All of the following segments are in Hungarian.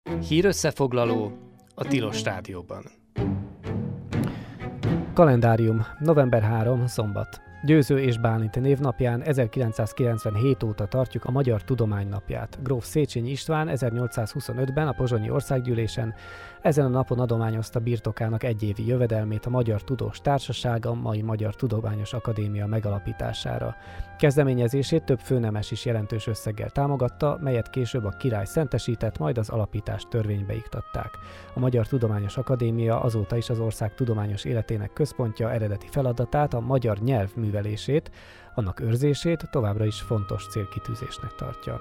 Hírösszefoglaló a Tilos Rádióban. Kalendárium. November 3. Szombat. Győző és Bálint névnapján 1997 óta tartjuk a Magyar Tudomány Napját. Gróf Széchenyi István 1825-ben a pozsonyi országgyűlésen ezen a napon adományozta birtokának egyévi jövedelmét a Magyar Tudós Társaság, a mai Magyar Tudományos Akadémia megalapítására. Kezdeményezését több főnemes is jelentős összeggel támogatta, melyet később a király szentesített, majd az alapítást törvénybe iktatták. A Magyar Tudományos Akadémia azóta is az ország tudományos életének központja, eredeti feladatát, a magyar nyelv művelését, annak őrzését továbbra is fontos célkitűzésnek tartja.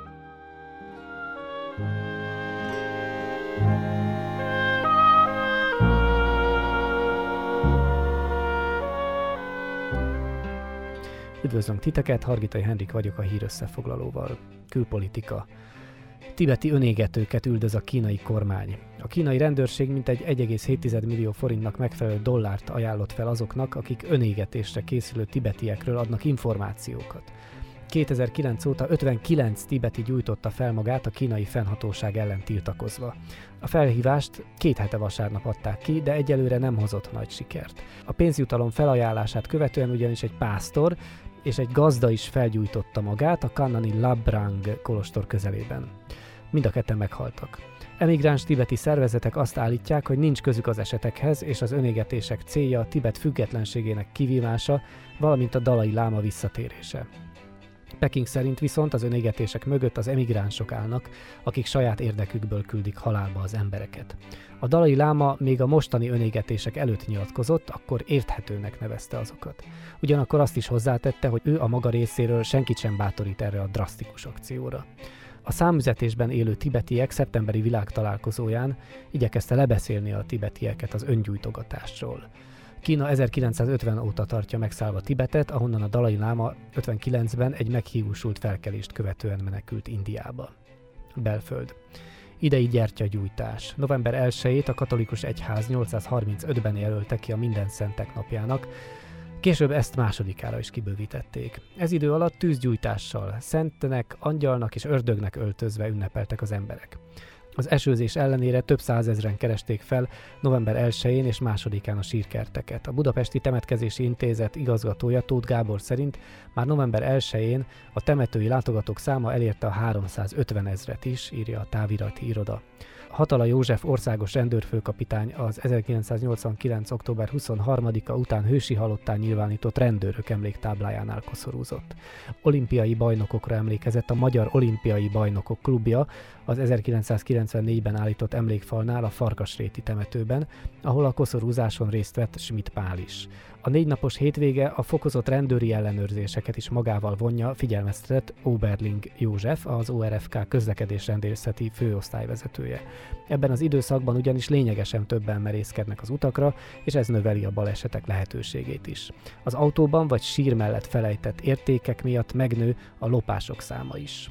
Üdvözlöm titeket, Hargitai Henrik vagyok a hírösszefoglalóval. Külpolitika. Tibeti önégetőket üldöz a kínai kormány. A kínai rendőrség mintegy 1,7 millió forintnak megfelelő dollárt ajánlott fel azoknak, akik önégetésre készülő tibetiekről adnak információkat. 2009 óta 59 tibeti gyújtotta fel magát a kínai fennhatóság ellen tiltakozva. A felhívást 2 hete vasárnap adták ki, de egyelőre nem hozott nagy sikert. A pénzjutalom felajánlását követően ugyanis egy pásztor és egy gazda is felgyújtotta magát a Kannani Labrang kolostor közelében. Mind a ketten meghaltak. Emigráns tibeti szervezetek azt állítják, hogy nincs közük az esetekhez, és az önégetések célja a Tibet függetlenségének kivívása, valamint a Dalai Láma visszatérése. Peking szerint viszont az önégetések mögött az emigránsok állnak, akik saját érdekükből küldik halálba az embereket. A Dalai Láma még a mostani önégetések előtt nyilatkozott, akkor érthetőnek nevezte azokat. Ugyanakkor azt is hozzátette, hogy ő a maga részéről senkit sem bátorít erre a drasztikus akcióra. A számüzetésben élő tibetiek szeptemberi világtalálkozóján igyekezte lebeszélni a tibetieket az öngyújtogatásról. Kína 1950 óta tartja megszállva Tibetet, ahonnan a Dalai Láma 59-ben egy meghígusult felkelést követően menekült Indiába. Belföld. Idei gyertyagyújtás. November 1-ét a katolikus egyház 835-ben jelölte ki a Mindenszentek napjának, később ezt másodikára is kibővítették. Ez idő alatt tűzgyújtással, szentnek, angyalnak és ördögnek öltözve ünnepeltek az emberek. Az esőzés ellenére több százezren keresték fel november 1-én és 2-án a sírkerteket. A Budapesti Temetkezési Intézet igazgatója, Tóth Gábor szerint már november 1-én a temetői látogatók száma elérte a 350 000-et is, írja a távirati iroda. Hatala József országos rendőrfőkapitány az 1989. október 23-a után hősi halottá nyilvánított rendőrök emléktáblájánál koszorúzott. Olimpiai bajnokokra emlékezett a Magyar Olimpiai Bajnokok Klubja az 1994-ben állított emlékfalnál a Farkasréti temetőben, ahol a koszorúzáson részt vett Schmidt Pál is. A 4 napos hétvége a fokozott rendőri ellenőrzéseket is magával vonja, figyelmeztetett Oberling József, az ORFK közlekedésrendészeti főosztályvezetője. Ebben az időszakban ugyanis lényegesen többen merészkednek az utakra, és ez növeli a balesetek lehetőségét is. Az autóban vagy sír mellett felejtett értékek miatt megnő a lopások száma is.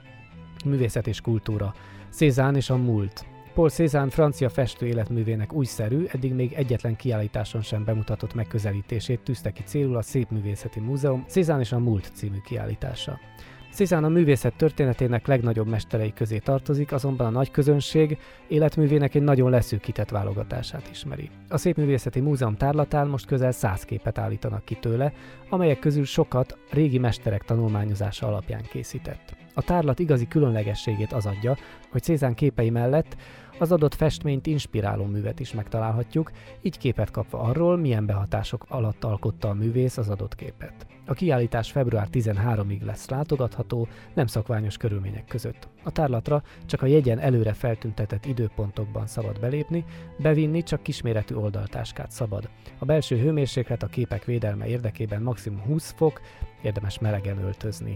Művészet és kultúra. Cézanne és a múlt. Paul Cézanne francia festő életművének újszerű, eddig még egyetlen kiállításon sem bemutatott megközelítését tűzte ki célul a Szépművészeti Múzeum Cézanne és a múlt című kiállítása. Cézanne a művészet történetének legnagyobb mesterei közé tartozik, azonban a nagy közönség életművének egy nagyon leszűkített válogatását ismeri. A Szépművészeti Múzeum tárlatán most közel 100 képet állítanak ki tőle, amelyek közül sokat régi mesterek tanulmányozása alapján készített. A tárlat igazi különlegességét az adja, hogy Cézanne képei mellett az adott festményt inspiráló művet is megtalálhatjuk, így képet kapva arról, milyen behatások alatt alkotta a művész az adott képet. A kiállítás február 13-ig lesz látogatható, nem szokványos körülmények között. A tárlatra csak a jegyen előre feltüntetett időpontokban szabad belépni, bevinni csak kisméretű oldaltáskát szabad. A belső hőmérséklet a képek védelme érdekében maximum 20 fok, érdemes melegen öltözni.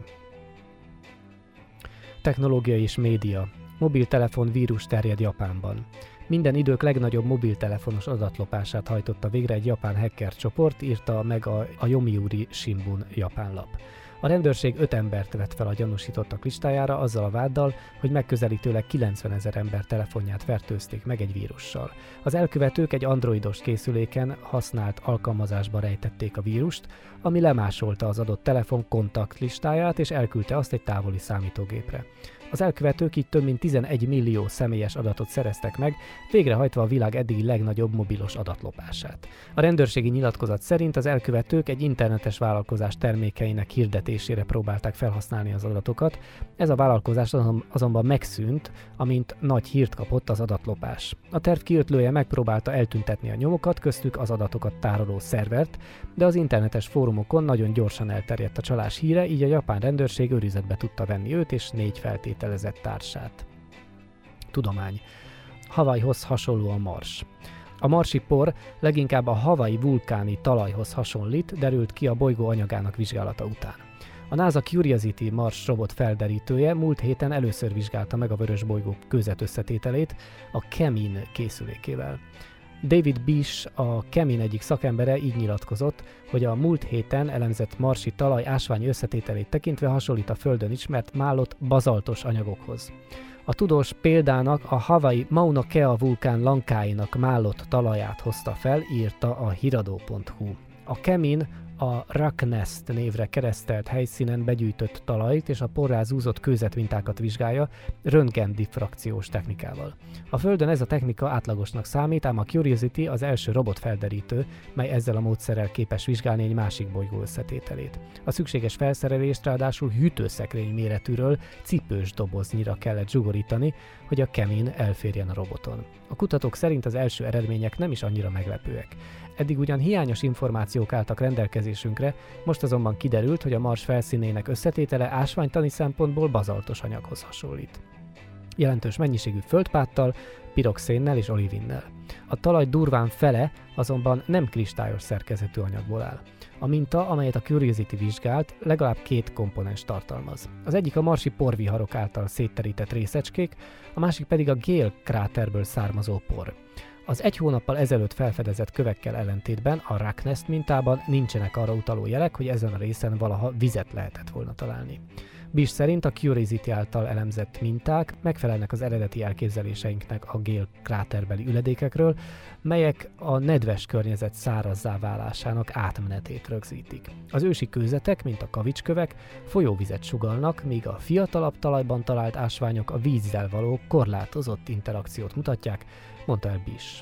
Technológia és média. Mobiltelefon vírus terjed Japánban. Minden idők legnagyobb mobiltelefonos adatlopását hajtotta végre egy japán hacker csoport, írta meg a Yomiuri Shimbun japán lap. A rendőrség 5 embert vett fel a gyanúsítottak listájára azzal a váddal, hogy megközelítőleg 90 000 ember telefonját fertőzték meg egy vírussal. Az elkövetők egy androidos készüléken használt alkalmazásba rejtették a vírust, ami lemásolta az adott telefon kontaktlistáját és elküldte azt egy távoli számítógépre. Az elkövetők így több mint 11 millió személyes adatot szereztek meg, végrehajtva a világ eddigi legnagyobb mobilos adatlopását. A rendőrségi nyilatkozat szerint az elkövetők egy internetes vállalkozás termékeinek hirdetésére próbálták felhasználni az adatokat, ez a vállalkozás azonban megszűnt, amint nagy hírt kapott az adatlopás. A terv kiötlője megpróbálta eltüntetni a nyomokat, köztük az adatokat tároló szervert, de az internetes fórumokon nagyon gyorsan elterjedt a csalás híre, így a japán rendőrség őrizetbe tudta venni őt és 4 feltételezett társát. Tudomány. Hawaiihoz hasonló a Mars. A marsi por leginkább a Hawaii vulkáni talajhoz hasonlít, derült ki a bolygó anyagának vizsgálata után. A NASA Curiosity Mars robot felderítője múlt héten először vizsgálta meg a vörösbolygó kőzetösszetételét a CHEMIN készülékével. David Bish, a CHEMIN egyik szakembere így nyilatkozott, hogy a múlt héten elemzett marsi talaj ásványi összetételét tekintve hasonlít a Földön ismert málott bazaltos anyagokhoz. A tudós példának a Hawaii Mauna Kea vulkán lankáinak málott talaját hozta fel, írta a Hirado.hu. A CHEMIN a Rocknest névre keresztelt helyszínen begyűjtött talajt és a porrá zúzott kőzetmintákat vizsgálja röntgendiffrakciós technikával. A Földön ez a technika átlagosnak számít, ám a Curiosity az első robotfelderítő, mely ezzel a módszerrel képes vizsgálni egy másik bolygó összetételét. A szükséges felszerelést ráadásul hűtőszekrény méretűről cipős doboznyira kellett zsugorítani, hogy a CHEMIN elférjen a roboton. A kutatók szerint az első eredmények nem is annyira meglepőek. Eddig ugyan hiányos információk álltak rendelkezésünkre, most azonban kiderült, hogy a Mars felszínének összetétele ásványtani szempontból bazaltos anyaghoz hasonlít. Jelentős mennyiségű földpáttal, piroxénnel és olivinnel. A talaj durván fele azonban nem kristályos szerkezetű anyagból áll. A minta, amelyet a Curiosity vizsgált, legalább 2 komponens tartalmaz. Az egyik a marsi porviharok által szétterített részecskék, a másik pedig a Gale kráterből származó por. Az 1 hónappal ezelőtt felfedezett kövekkel ellentétben a Rocknest mintában nincsenek arra utaló jelek, hogy ezen a részen valaha vizet lehetett volna találni. Bish szerint a Curiosity által elemzett minták megfelelnek az eredeti elképzeléseinknek a Gale kráterbeli üledékekről, melyek a nedves környezet szárazzá válásának átmenetét rögzítik. Az ősi kőzetek, mint a kavicskövek, folyóvizet sugallnak, míg a fiatalabb talajban talált ásványok a vízzel való korlátozott interakciót mutatják, mondta el Bish.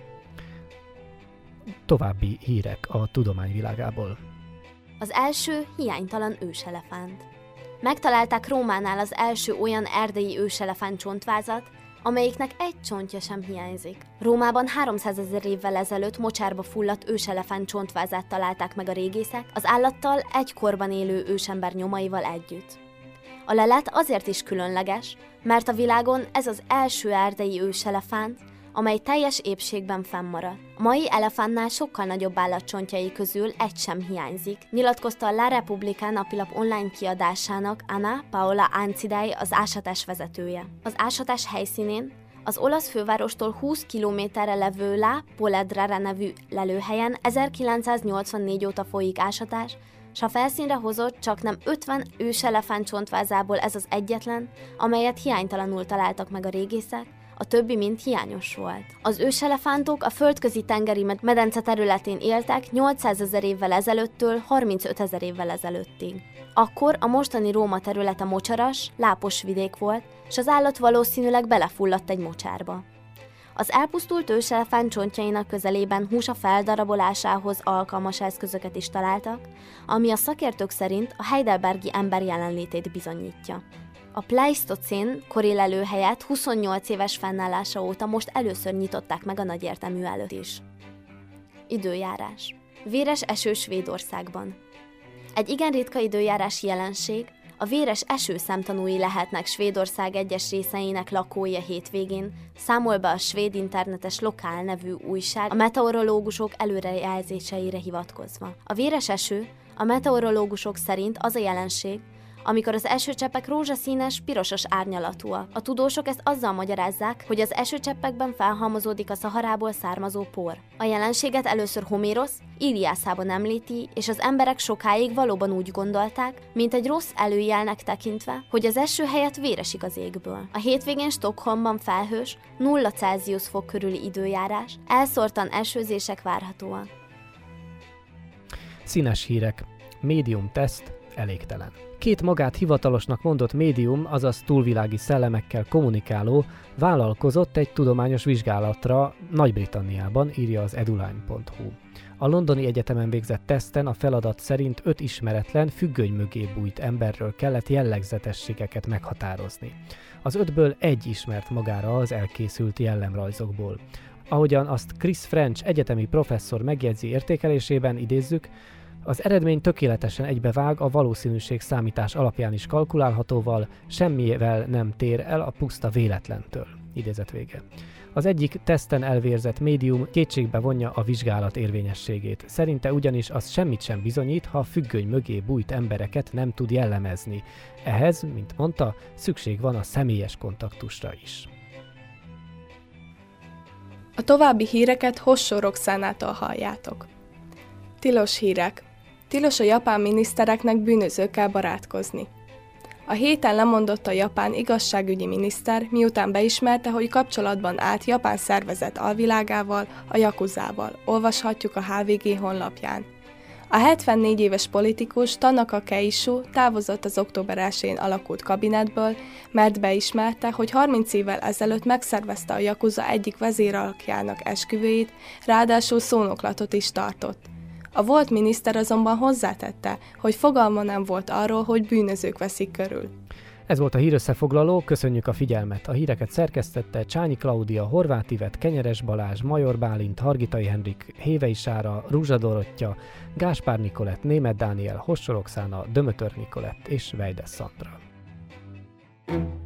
További hírek a tudományvilágából. Az első hiánytalan őselefánt. Megtalálták Rómánál az első olyan erdei őselefánt csontvázat, amelyiknek egy csontja sem hiányzik. Rómában 300 000 évvel ezelőtt mocsárba fulladt őselefánt csontvázát találták meg a régészek, az állattal egy korban élő ősember nyomaival együtt. A lelet azért is különleges, mert a világon ez az első erdei őselefánt, amely teljes épségben fennmarad. A mai elefántnál sokkal nagyobb állatcsontjai közül egy sem hiányzik, nyilatkozta a La Repubblica napilap online kiadásának Ana Paola Ancidei, az ásatás vezetője. Az ásatás helyszínén, az olasz fővárostól 20 kilométerre levő La Poledrara nevű lelőhelyen 1984 óta folyik ásatás, s a felszínre hozott csaknem 50 őselefánt csontvázából ez az egyetlen, amelyet hiánytalanul találtak meg a régészek, a többi mind hiányos volt. Az őselefántok a földközi tengeri medence területén éltek 800 000 évvel ezelőttől 35 000 évvel ezelőttig. Akkor a mostani Róma területe mocsaras, lápos vidék volt, és az állat valószínűleg belefulladt egy mocsárba. Az elpusztult őselefánt csontjainak közelében húsa feldarabolásához alkalmas eszközöket is találtak, ami a szakértők szerint a heidelbergi ember jelenlétét bizonyítja. A pleisztocén kori lelőhelyet 28 éves fennállása óta most először nyitották meg a nagyértemű előtt is. Időjárás. Véres eső Svédországban. Egy igen ritka időjárási jelenség, a véres eső szemtanúi lehetnek Svédország egyes részeinek lakói a hétvégén, számol be a svéd internetes Lokál nevű újság a meteorológusok előrejelzéseire hivatkozva. A véres eső a meteorológusok szerint az a jelenség, amikor az esőcseppek rózsaszínes, pirosos árnyalatúak. A tudósok ezt azzal magyarázzák, hogy az esőcseppekben felhalmozódik a Szaharából származó por. A jelenséget először Homérosz Íliászában említi, és az emberek sokáig valóban úgy gondolták, mint egy rossz előjelnek tekintve, hogy az eső helyett vér esik az égből. A hétvégén Stockholmban felhős, 0 Celsius fok körüli időjárás, elszórtan esőzések várhatóak. Színes hírek. Médium teszt elégtelen. 2 magát hivatalosnak mondott médium, azaz túlvilági szellemekkel kommunikáló vállalkozott egy tudományos vizsgálatra Nagy-Britanniában, írja az eduline.hu. A londoni egyetemen végzett teszten a feladat szerint 5 ismeretlen, függöny mögé bújt emberről kellett jellegzetességeket meghatározni. Az 5-ből 1 ismert magára az elkészült jellemrajzokból. Ahogyan azt Chris French egyetemi professzor megjegyzi értékelésében, idézzük, az eredmény tökéletesen egybevág a valószínűség számítás alapján is kalkulálhatóval, semmivel nem tér el a puszta véletlentől. Idézet vége. Az egyik teszten elvérzett médium kétségbe vonja a vizsgálat érvényességét. Szerinte ugyanis az semmit sem bizonyít, ha a függöny mögé bújt embereket nem tud jellemezni. Ehhez, mint mondta, szükség van a személyes kontaktusra is. A további híreket Hossó Roxánától halljátok. Tilos hírek. Tilos a japán minisztereknek bűnözőkkel barátkozni. A héten lemondott a japán igazságügyi miniszter, miután beismerte, hogy kapcsolatban állt japán szervezet alvilágával, a Yakuzával. Olvashatjuk a HVG honlapján. A 74 éves politikus Tanaka Keishu távozott az október 1-én alakult kabinetből, mert beismerte, hogy 30 évvel ezelőtt megszervezte a Yakuza egyik vezéralakjának esküvőjét, ráadásul szónoklatot is tartott. A volt miniszter azonban hozzátette, hogy fogalma nem volt arról, hogy bűnözők veszik körül. Ez volt a hírösszefoglaló, köszönjük a figyelmet. A híreket szerkesztette Csányi Klaudia, Horváth Ivet, Kenyeres Balázs, Major Bálint, Hargitai Henrik, Hévei Sára, Rúzsa Dorottya, Gáspár Nikolett, Németh Dániel, Hossó Roxána, Dömötör Nikolett és Vejdes Szandra.